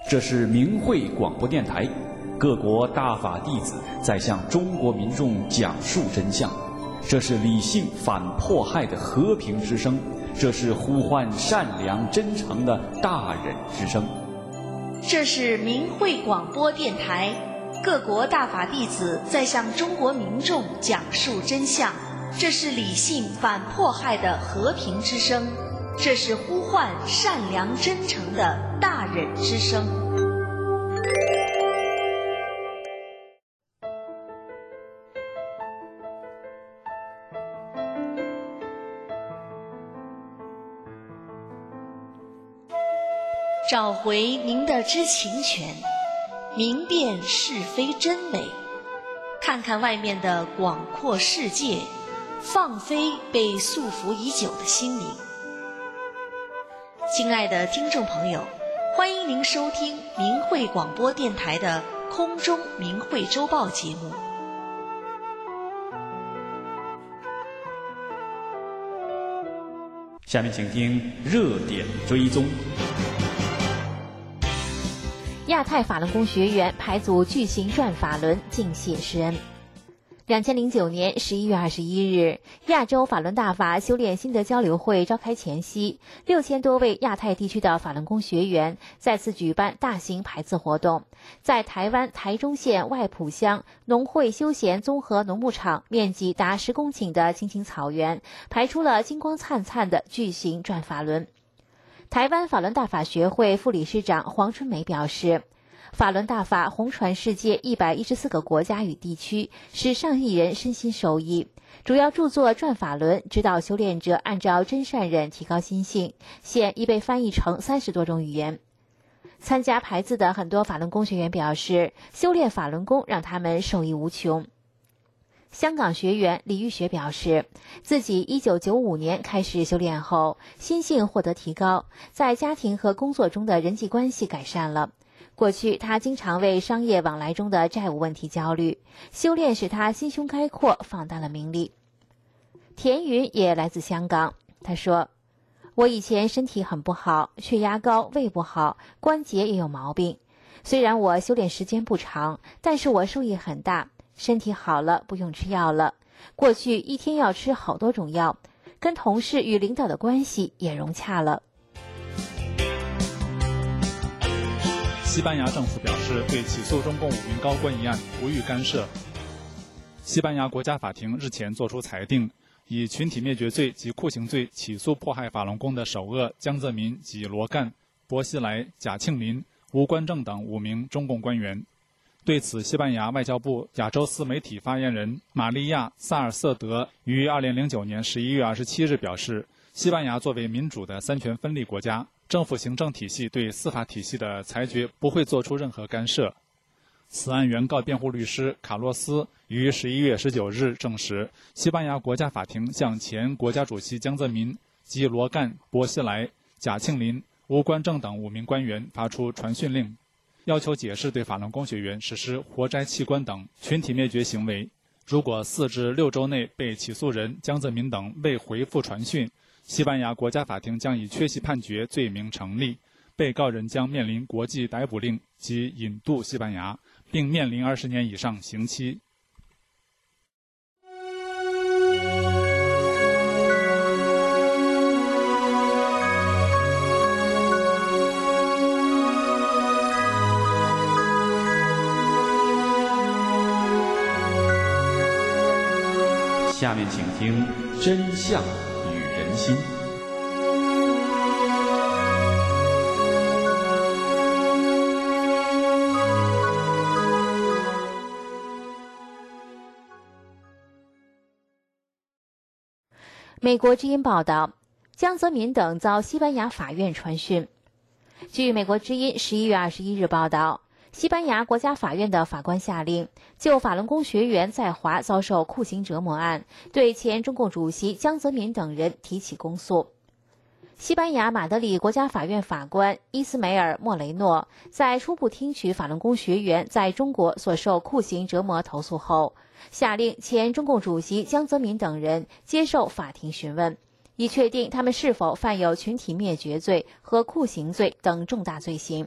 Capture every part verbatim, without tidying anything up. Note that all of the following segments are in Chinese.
这是明慧广播电台，各国大法弟子在向中国民众讲述真相。这是理性反迫害的和平之声，这是呼唤善良真诚的大忍之声。 这是明慧广播电台，各国大法弟子在向中国民众讲述真相。这是理性反迫害的和平之声，这是呼唤善良真诚的大忍之声。找回您的知情权，明辨是非真伪，看看外面的广阔世界，放飞被束缚已久的心灵。亲爱的听众朋友，欢迎您收听明慧广播电台的空中明慧周报节目。 下面请听热点追踪。 亚太法轮功学员排组巨型转法轮敬谢师恩。二零零九年十一月二十一日，亚洲法轮大法修炼心得交流会召开前夕，六千多位亚太地区的法轮功学员再次举办大型排字活动，在台湾台中县外埔乡农会休闲综合农牧场面积达十公顷的青青草原，排出了金光灿灿的巨型转法轮。台湾法轮大法学会副理事长黄春梅表示，法轮大法红传世界一百一十四个国家与地区，使上亿人身心受益。主要著作《转法轮》指导修炼者按照真善忍提高心性，现已被翻译成三十多种语言。参加排字的很多法轮功学员表示，修炼法轮功让他们受益无穷。香港学员李玉雪表示，自己一九九五年开始修炼后，心性获得提高，在家庭和工作中的人际关系改善了。过去他经常为商业往来中的债务问题焦虑，修炼使他心胸开阔，放大了名利。田云也来自香港，他说，我以前身体很不好，血压高，胃不好，关节也有毛病。虽然我修炼时间不长，但是我受益很大，身体好了，不用吃药了。过去一天要吃好多种药，跟同事与领导的关系也融洽了。 西班牙政府表示，对起诉中共五名高官一案不予干涉。西班牙国家法庭日前作出裁定，以群体灭绝罪及酷刑罪起诉迫害法轮功的首恶江泽民及罗干、薄熙来、贾庆林、吴官正等五名中共官员。对此，西班牙外交部亚洲司媒体发言人玛利亚·萨尔瑟德于二零零九年十一月二十七日表示，西班牙作为民主的三权分立国家，政府行政体系对司法体系的裁决不会做出任何干涉。此案原告辩护律师卡洛斯于十一月十九日证实，西班牙国家法庭向前国家主席江泽民及罗干、薄熙来、贾庆林、吴官正等五名官员发出传讯令，要求解释对法轮功学员实施活摘器官等群体灭绝行为。如果四至六周内被起诉人江泽民等未回复传讯，西班牙国家法庭将以缺席判决罪名成立，被告人将面临国际逮捕令及引渡西班牙，并面临二十年以上刑期。 下面请听真相与人心。 美国之音报道，江泽民等遭西班牙法院传讯。据美国之音十一月二十一日报道，西班牙国家法院的法官下令，就法轮功学员在华遭受酷刑折磨案，对前中共主席江泽民等人提起公诉。西班牙马德里国家法院法官伊斯梅尔·莫雷诺在初步听取法轮功学员在中国所受酷刑折磨投诉后，下令前中共主席江泽民等人接受法庭询问，以确定他们是否犯有群体灭绝罪和酷刑罪等重大罪行。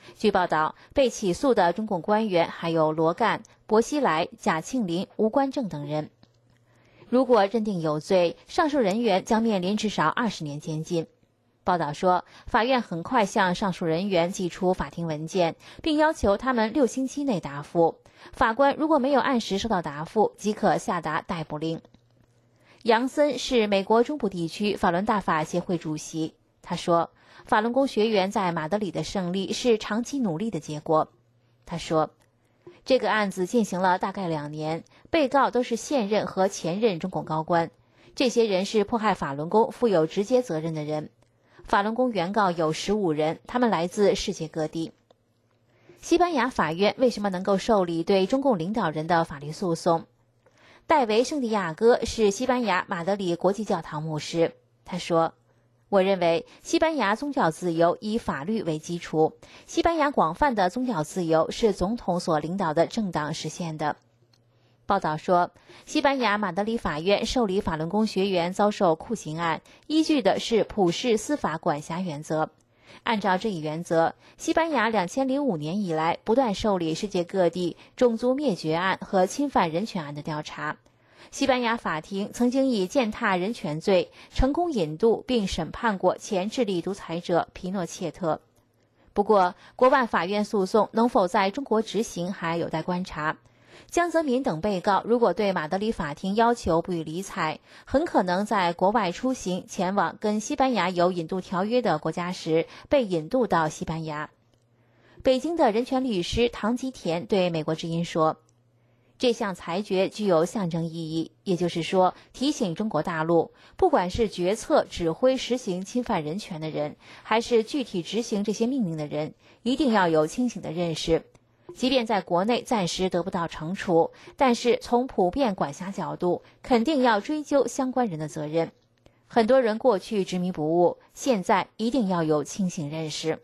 据报道，被起诉的中共官员还有罗干、薄熙来、贾庆林、吴官正等人。如果认定有罪，上述人员将面临至少二十年监禁。报道说，法院很快向上述人员寄出法庭文件，并要求他们六星期内答复。法官如果没有按时收到答复，即可下达逮捕令。杨森是美国中部地区法伦大法协会主席，他说，法轮功学员在马德里的胜利是长期努力的结果。他说，这个案子进行了大概两年，被告都是现任和前任中共高官，这些人是迫害法轮功负有直接责任的人。法轮功原告有十五人，他们来自世界各地。西班牙法院为什么能够受理对中共领导人的法律诉讼？戴维·圣地亚哥是西班牙马德里国际教堂牧师，他说，我认为西班牙宗教自由以法律为基础，西班牙广泛的宗教自由是总统所领导的政党实现的。报道说，西班牙马德里法院受理法轮功学员遭受酷刑案，依据的是普世司法管辖原则。按照这一原则，西班牙两千零五年以来不断受理世界各地种族灭绝案和侵犯人权案的调查。西班牙法庭曾经以践踏人权罪成功引渡并审判过前智利独裁者皮诺切特。不过，国外法院诉讼能否在中国执行还有待观察。江泽民等被告如果对马德里法庭要求不予理睬，很可能在国外出行前往跟西班牙有引渡条约的国家时被引渡到西班牙。北京的人权律师唐吉田对美国之音说，这项裁决具有象征意义，也就是说，提醒中国大陆，不管是决策、指挥、实行侵犯人权的人，还是具体执行这些命令的人，一定要有清醒的认识。即便在国内暂时得不到惩处，但是从普遍管辖角度，肯定要追究相关人的责任。很多人过去执迷不悟，现在一定要有清醒认识。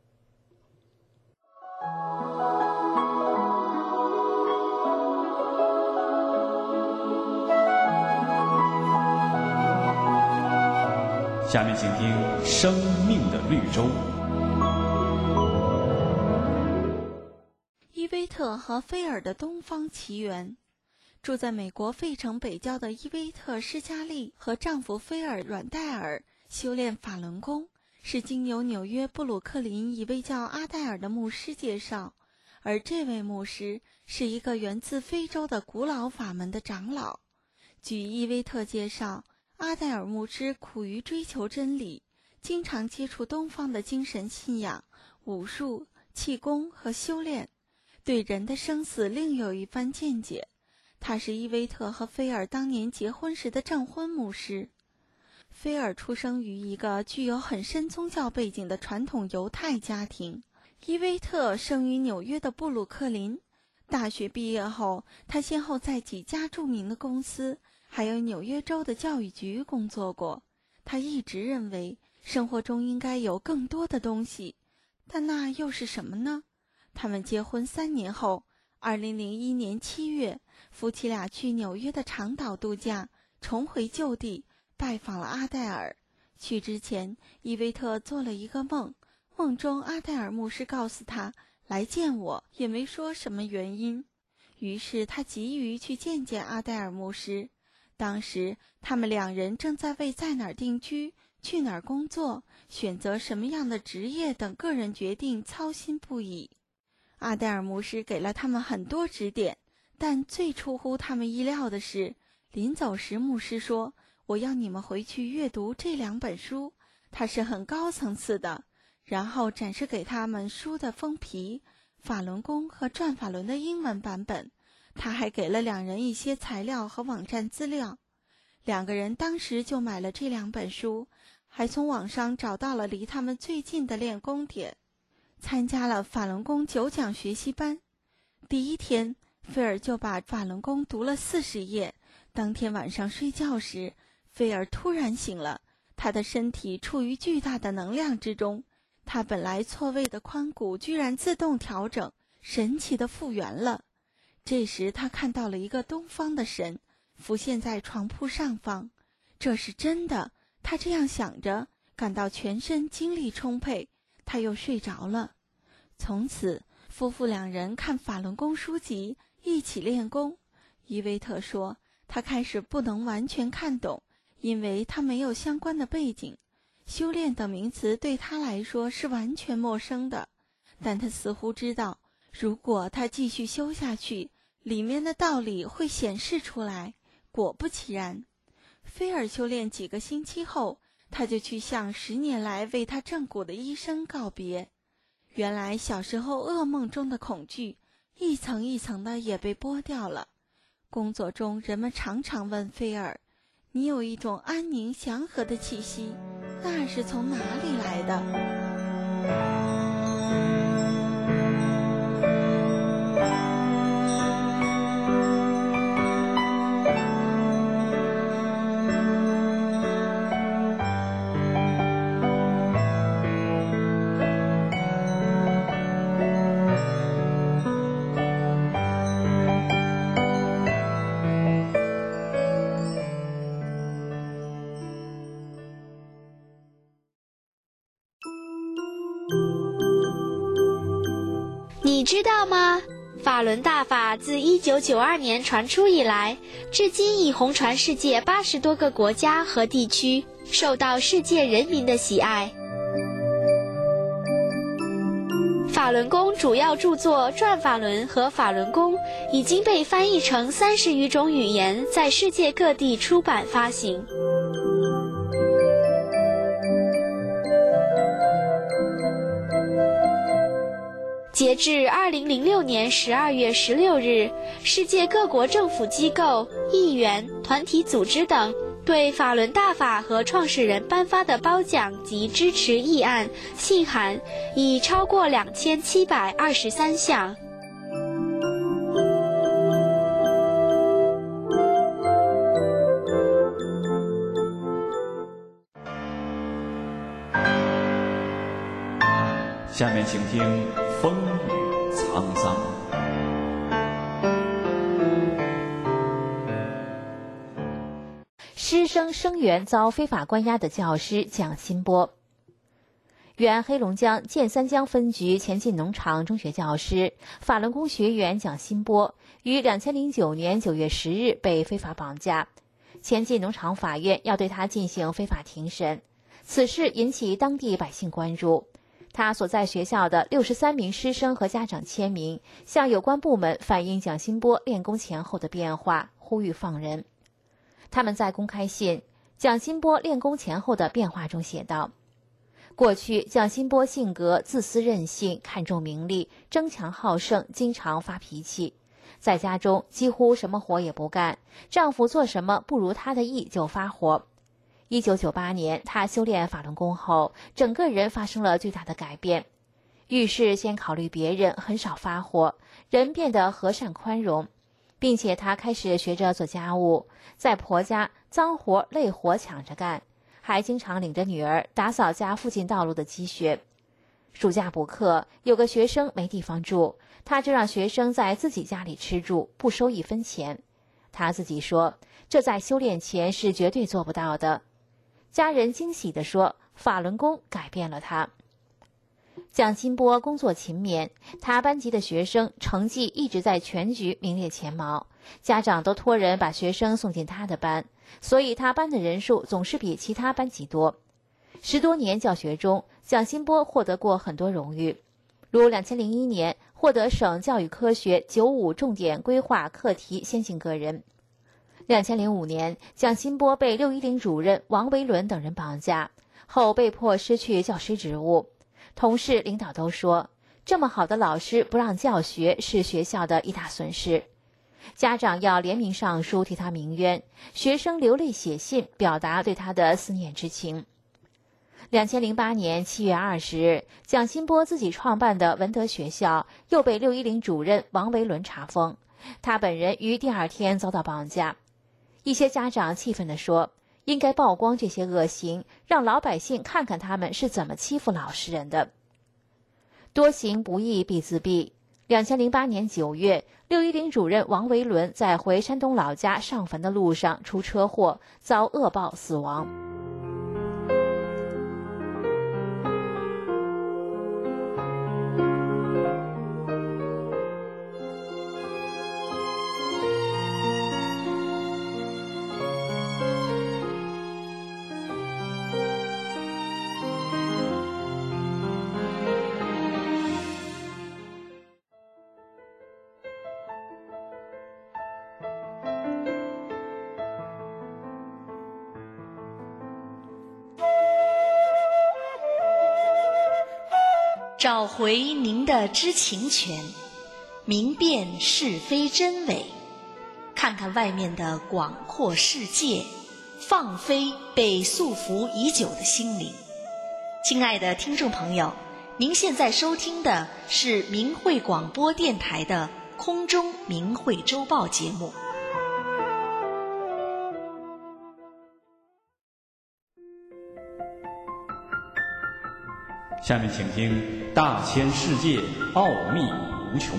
下面请听《生命的绿洲》。 伊薇特和菲尔的东方奇缘。住在美国费城北郊的伊薇特施嘉丽和丈夫菲尔阮戴尔修炼法轮功，是经由纽约布鲁克林一位叫阿戴尔的牧师介绍，而这位牧师是一个源自非洲的古老法门的长老。据伊薇特介绍，阿戴尔牧师苦于追求真理，经常接触东方的精神信仰、武术、气功和修炼，对人的生死另有一番见解。他是伊薇特和菲尔当年结婚时的证婚牧师。菲尔出生于一个具有很深宗教背景的传统犹太家庭，伊薇特生于纽约的布鲁克林。大学毕业后，他先后在几家著名的公司还有纽约州的教育局工作过。他一直认为生活中应该有更多的东西，但那又是什么呢？他们结婚三年后，二零零一年七月，夫妻俩去纽约的长岛度假，重回旧地，拜访了阿戴尔。去之前，伊薇特做了一个梦，梦中阿戴尔牧师告诉他来见我，也没说什么原因。于是他急于去见见阿戴尔牧师。当时他们两人正在为在哪儿定居、去哪儿工作、选择什么样的职业等个人决定操心不已。阿戴尔牧师给了他们很多指点，但最出乎他们意料的是，临走时牧师说，我要你们回去阅读这两本书，它是很高层次的，然后展示给他们书的封皮、法轮功和转法轮的英文版本。他还给了两人一些材料和网站资料。两个人当时就买了这两本书，还从网上找到了离他们最近的练功点，参加了法轮功九讲学习班。第一天，菲尔就把法轮功读了四十页。当天晚上睡觉时，菲尔突然醒了，他的身体处于巨大的能量之中，他本来错位的髋骨居然自动调整，神奇的复原了。这时他看到了一个东方的神浮现在床铺上方，这是真的，他这样想着，感到全身精力充沛，他又睡着了。 从此，夫妇两人看法轮功书籍，一起练功。伊维特说，他开始不能完全看懂，因为他没有相关的背景，修炼等名词对他来说是完全陌生的。但他似乎知道，如果他继续修下去，里面的道理会显示出来。果不其然，菲尔修炼几个星期后，他就去向十年来为他正骨的医生告别。原来小时候噩梦中的恐惧，一层一层的也被剥掉了。工作中，人们常常问菲尔：“你有一种安宁祥和的气息，那是从哪里来的？” 你知道吗？法轮大法自一九九二年传出以来，至今已红传世界八十多个国家和地区，受到世界人民的喜爱。法轮功主要著作《转法轮》和《法轮功》已经被翻译成三十余种语言，在世界各地出版发行。截至二零零六年十二月十六日，世界各国政府机构、议员、团体组织等对法轮大法和创始人颁发的褒奖及支持议案、信函已超过两千七百二十三项。 下面请听风雨沧桑。 师生生源遭非法关押的教师蒋新波。原黑龙江建三江分局前进农场中学教师、法轮功学员蒋新波于两千零九年九月十日被非法绑架，前进农场法院要对他进行非法庭审。此事引起当地百姓关注。他所在学校的六十三名师生和家长签名，向有关部门反映蒋新波练功前后的变化，呼吁放人。他们在公开信《蒋新波练功前后的变化》中写道：过去蒋新波性格自私任性，看重名利，争强好胜，经常发脾气。在家中几乎什么活也不干，丈夫做什么不如他的意就发火。一九九八年，他修炼法轮功后，整个人发生了巨大的改变。遇事先考虑别人，很少发火，人变得和善宽容，并且他开始学着做家务，在婆家脏活累活抢着干，还经常领着女儿打扫家附近道路的积雪。暑假补课，有个学生没地方住，他就让学生在自己家里吃住，不收一分钱。他自己说，这在修炼前是绝对做不到的。家人惊喜地说，法轮功改变了他。蒋新波工作勤勉，他班级的学生成绩一直在全局名列前茅，家长都托人把学生送进他的班，所以他班的人数总是比其他班级多。十多年教学中，蒋新波获得过很多荣誉，如两千零一年获得省教育科学九五重点规划课题先进个人。两千零五年，蒋新波被六一零主任王维伦等人绑架，后被迫失去教师职务。同事领导都说，这么好的老师不让教学是学校的一大损失。家长要联名上书替他鸣冤，学生流泪写信表达对他的思念之情。两千零八年七月二十日，蒋新波自己创办的文德学校又被六一零主任王维伦查封，他本人于第二天遭到绑架。一些家长气愤地说，应该曝光这些恶行，让老百姓看看他们是怎么欺负老实人的。多行不义必自毙。两千零八年九月，六一零主任王维伦在回山东老家上坟的路上出车祸，遭恶报死亡。 找回您的知情权，明辨是非真伪，看看外面的广阔世界，放飞被束缚已久的心灵。亲爱的听众朋友，您现在收听的是明慧广播电台的空中明慧周报节目。 下面请听大千世界奥秘无穷。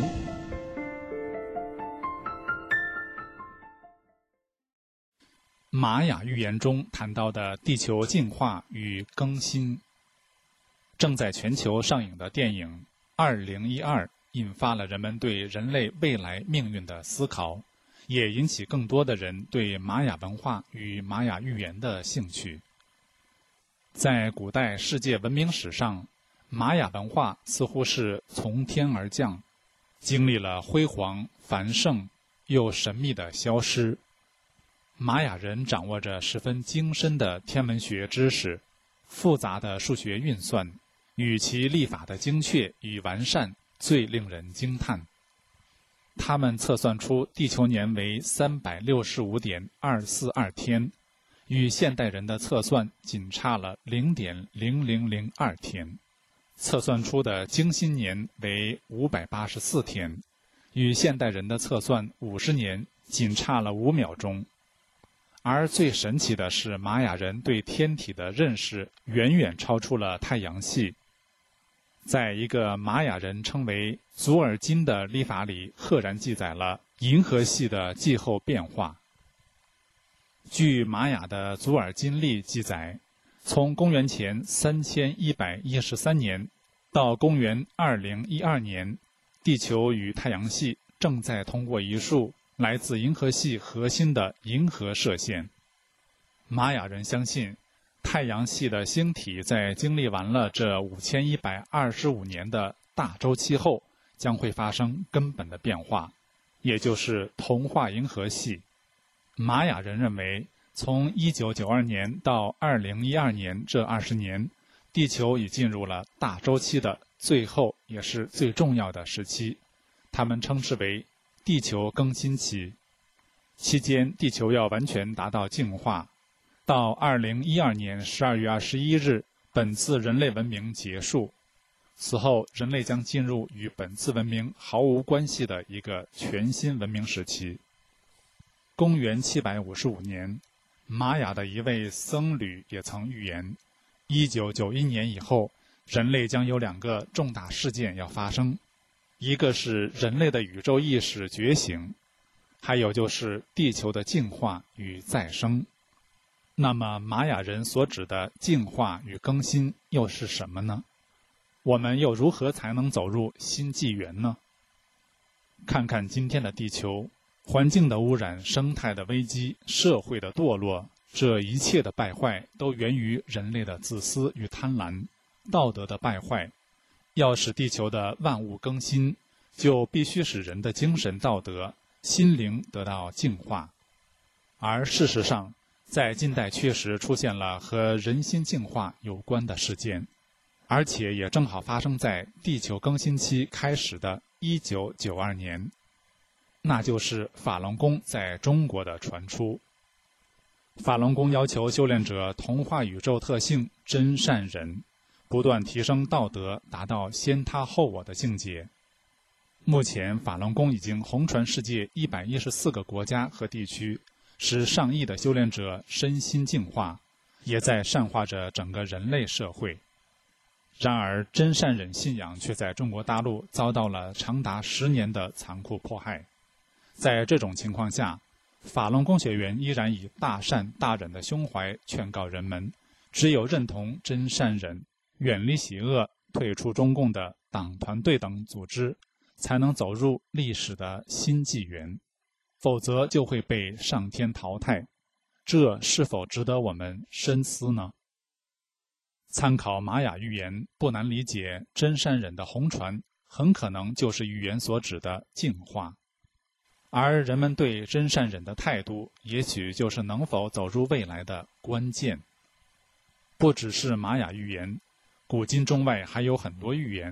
玛雅预言中谈到的地球进化与更新。正在全球上映的电影《二零一二》引发了人们对人类未来命运的思考，也引起更多的人对玛雅文化与玛雅预言的兴趣。在古代世界文明史上，玛雅文化似乎是从天而降，经历了辉煌、繁盛又神秘的消失。玛雅人掌握着十分精深的天文学知识，复杂的数学运算，与其历法的精确与完善最令人惊叹。他们测算出地球年为三百六十五点二四二天，与现代人的测算仅差了零点零零零二天。测算出的经辛年为五百八十四天，与现代人的测算五十年仅差了五秒钟。而最神奇的是，玛雅人对天体的认识远远超出了太阳系。在一个玛雅人称为祖尔金的历法里，赫然记载了银河系的气候变化。据玛雅的祖尔金历记载，从公元前三千一百一十三年到公元二零一二年，地球与太阳系正在通过一束来自银河系核心的银河射线。玛雅人相信，太阳系的星体在经历完了这五千一百二十五年的大周期后，将会发生根本的变化，也就是同化银河系。玛雅人认为，从一九九二年到二零一二年这二十年，地球已进入了大周期的最后也是最重要的时期，他们称之为地球更新期。期间，地球要完全达到净化。到二零一二年十二月二十一日，本次人类文明结束。此后，人类将进入与本次文明毫无关系的一个全新文明时期。公元七百五十五年，玛雅的一位僧侣也曾预言，一九九一年以后，人类将有两个重大事件要发生，一个是人类的宇宙意识觉醒，还有就是地球的净化与再生。那么玛雅人所指的净化与更新又是什么呢？我们又如何才能走入新纪元呢？看看今天的地球，环境的污染、生态的危机、社会的堕落，这一切的败坏都源于人类的自私与贪婪，道德的败坏。要使地球的万物更新，就必须使人的精神道德、心灵得到净化。而事实上，在近代确实出现了和人心净化有关的事件，而且也正好发生在地球更新期开始的一九九二年，那就是法轮功在中国的传出。法轮功要求修炼者同化宇宙特性真善忍，不断提升道德，达到先他后我的境界。目前法轮功已经红传世界一百一十四个国家和地区，使上亿的修炼者身心净化，也在善化着整个人类社会。然而真善忍信仰却在中国大陆遭到了长达十年的残酷迫害。在这种情况下，法轮功学员依然以大善大忍的胸怀劝告人们，只有认同真善忍，远离邪恶，退出中共的党团队等组织，才能走入历史的新纪元，否则就会被上天淘汰。这是否值得我们深思呢？参考玛雅预言，不难理解真善忍的红传很可能就是预言所指的净化。而人们对真善忍的态度，也许就是能否走入未来的关键。不只是玛雅预言，古今中外还有很多预言，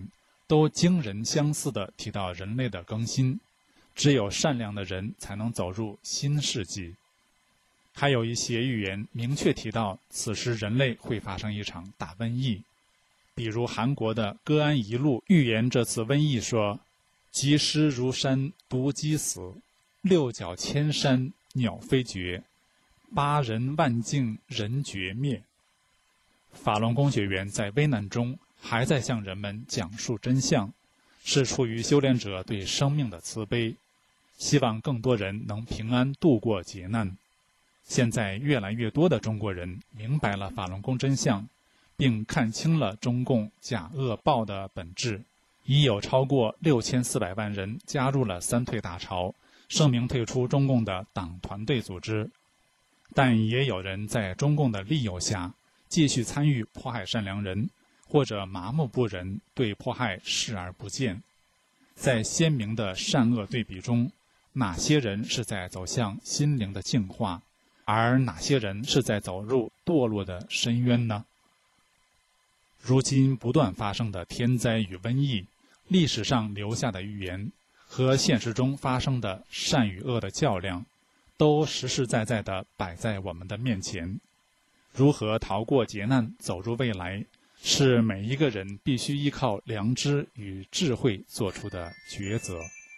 都惊人相似地提到人类的更新，只有善良的人才能走入新世纪。还有一些预言明确提到此时人类会发生一场大瘟疫，比如韩国的歌安一路预言这次瘟疫说：积尸如山，毒鸡死；六角千山，鸟飞绝；八人万境，人绝灭。法轮功学员在危难中还在向人们讲述真相，是出于修炼者对生命的慈悲，希望更多人能平安度过劫难。现在越来越多的中国人明白了法轮功真相，并看清了中共假恶报的本质，已有超过六千四百万人加入了三退大潮，声明退出中共的党团队组织。但也有人在中共的利诱下继续参与迫害善良人，或者麻木不仁，对迫害视而不见。在鲜明的善恶对比中，哪些人是在走向心灵的净化，而哪些人是在走入堕落的深渊呢？如今不断发生的天灾与瘟疫，历史上留下的预言和现实中发生的善与恶的较量，都实实在在地摆在我们的面前。如何逃过劫难，走入未来，是每一个人必须依靠良知与智慧做出的抉择。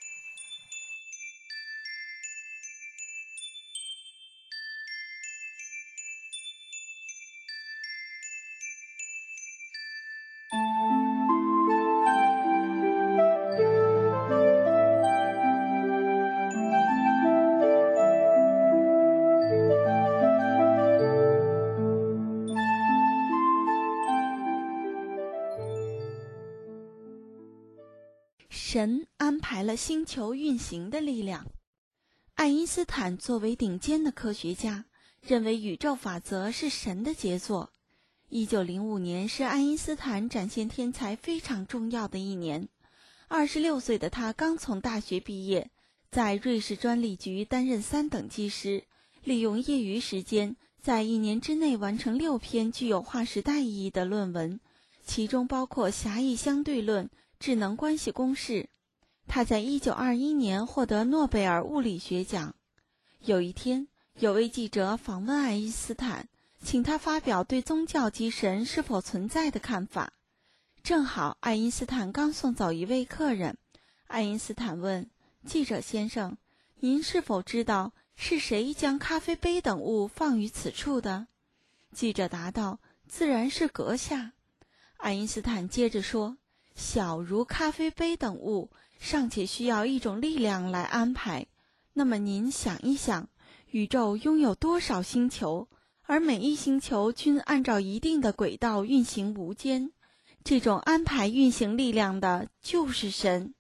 神安排了星球运行的力量。爱因斯坦作为顶尖的科学家，认为宇宙法则是神的杰作。一九零五年是爱因斯坦展现天才非常重要的一年。二十六岁的他刚从大学毕业，在瑞士专利局担任三等技师，利用业余时间，在一年之内完成六篇具有划时代意义的论文，其中包括狭义相对论、智能关系公式。他在一九二一年获得诺贝尔物理学奖。有一天，有位记者访问爱因斯坦，请他发表对宗教及神是否存在的看法。正好爱因斯坦刚送走一位客人，爱因斯坦问记者先生：“您是否知道是谁将咖啡杯等物放于此处的？”记者答道：“自然是阁下。”爱因斯坦接着说：“小如咖啡杯等物，尚且需要一种力量来安排。那么您想一想，宇宙拥有多少星球，而每一星球均按照一定的轨道运行无间。这种安排运行力量的就是神。”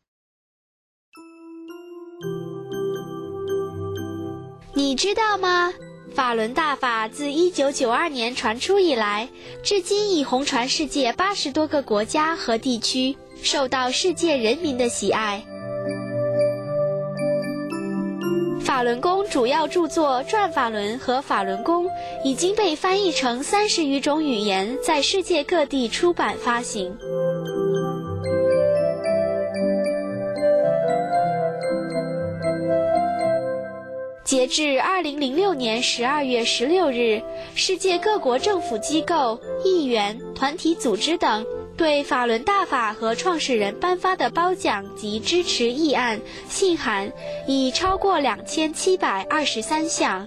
你知道吗？法轮大法自一九九二年传出以来，至今已红传世界八十多个国家和地区，受到世界人民的喜爱。法轮功主要著作《转法轮》和《法轮功》已经被翻译成三十余种语言，在世界各地出版发行。截至二零零六年十二月十六日，世界各国政府机构、议员、团体组织等对法轮大法和创始人颁发的褒奖及支持议案、信函已超过两千七百二十三项。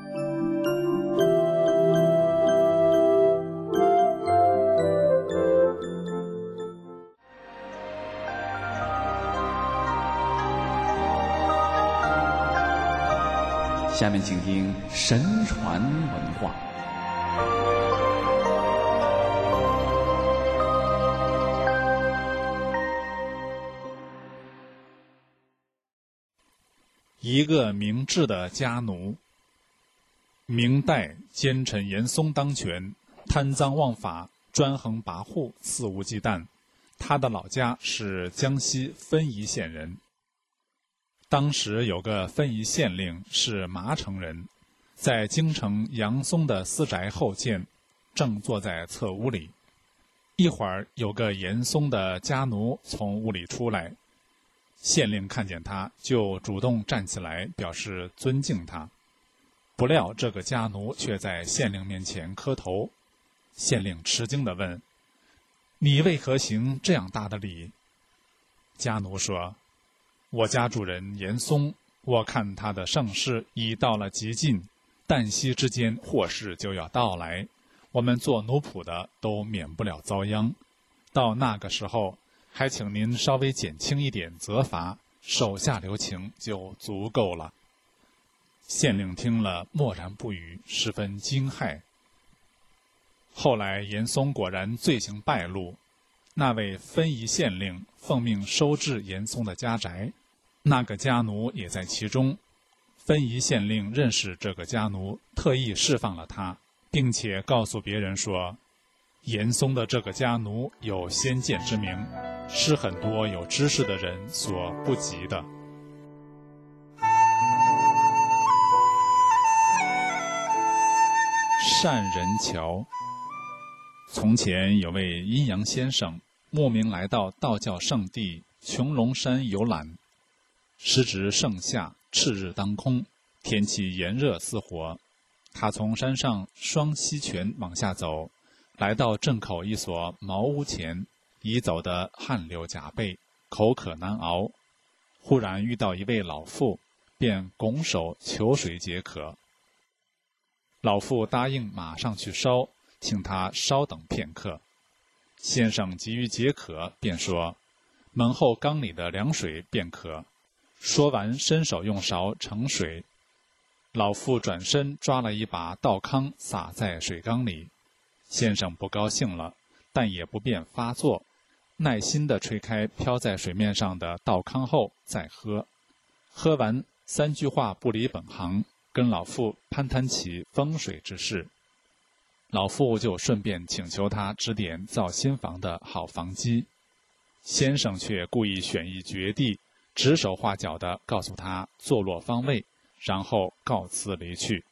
下面请听神传文化。 一个明智的家奴。明代奸臣严嵩当权，贪赃枉法，专横跋扈，肆无忌惮。他的老家是江西分宜县人。当时有个分宜县令是麻城人，在京城杨松的私宅后见，正坐在侧屋里。 一会儿有个严嵩的家奴从屋里出来，县令看见他就主动站起来表示尊敬他。不料这个家奴却在县令面前磕头。县令吃惊地问：你为何行这样大的礼？家奴说：我家主人严嵩，我看他的盛世已到了极尽，旦夕之间祸事就要到来，我们做奴仆的都免不了遭殃。到那个时候，还请您稍微减轻一点责罚，手下留情就足够了。县令听了默然不语，十分惊骇。后来严嵩果然罪行败露，那位分宜县令奉命收治严嵩的家宅，那个家奴也在其中。分宜县令认识这个家奴，特意释放了他，并且告诉别人说，严嵩的这个家奴有先见之明，是很多有知识的人所不及的。善人桥。从前有位阴阳先生，慕名来到道教圣地穹窿山游览。时值盛夏，赤日当空，天气炎热似火。他从山上双溪泉往下走，来到镇口一所茅屋前，已走得汗流浃背，口渴难熬。忽然遇到一位老妇，便拱手求水解渴。老妇答应马上去烧，请他稍等片刻。先生急于解渴，便说：门后缸里的凉水便可。说完伸手用勺盛水。老妇转身抓了一把稻糠撒在水缸里。先生不高兴了，但也不便发作，耐心地吹开飘在水面上的稻糠后再喝。喝完三句话不离本行，跟老妇攀谈起风水之事。老妇就顺便请求他指点造新房的好房基。先生却故意选一绝地，指手画脚地告诉他坐落方位，然后告辞离去。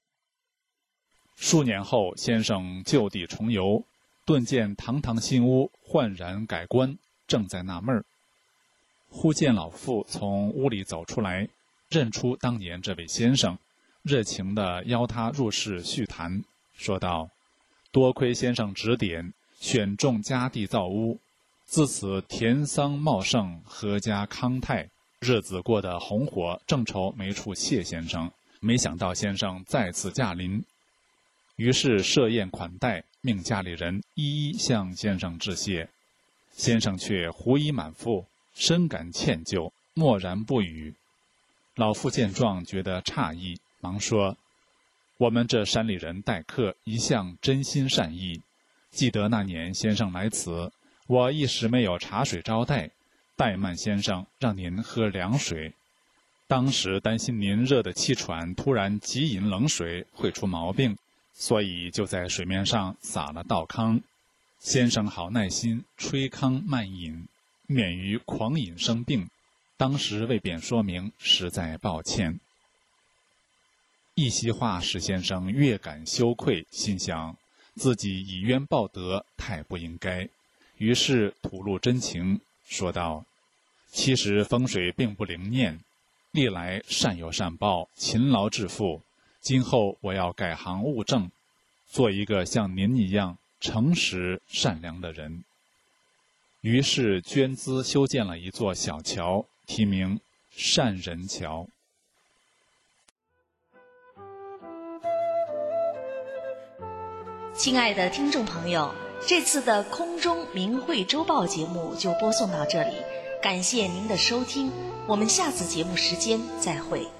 数年后，先生就地重游，顿见堂堂新屋焕然改观，正在纳闷儿，忽见老妇从屋里走出来，认出当年这位先生，热情地邀他入室叙谈，说道：多亏先生指点，选中佳地造屋，自此田桑茂盛，阖家康泰，日子过得红火，正愁没处谢先生，没想到先生再次驾临。于是设宴款待，命家里人一一向先生致谢。先生却狐疑满腹，深感歉疚，默然不语。老妇见状觉得诧异，忙说：我们这山里人待客一向真心善意，记得那年先生来此，我一时没有茶水招待，怠慢先生让您喝凉水。当时担心您热得气喘，突然急饮冷水会出毛病，所以就在水面上撒了稻糠。先生好耐心，吹糠慢饮，免于狂饮生病。当时未便说明，实在抱歉。一席话使先生越感羞愧，心想自己以冤报德，太不应该。于是吐露真情，说道：其实风水并不灵验，历来善有善报，勤劳致富。今后我要改行务正，做一个像您一样诚实善良的人。于是捐资修建了一座小桥，题名善人桥。 亲爱的听众朋友，这次的空中明慧周报节目就播送到这里，感谢您的收听，我们下次节目时间再会。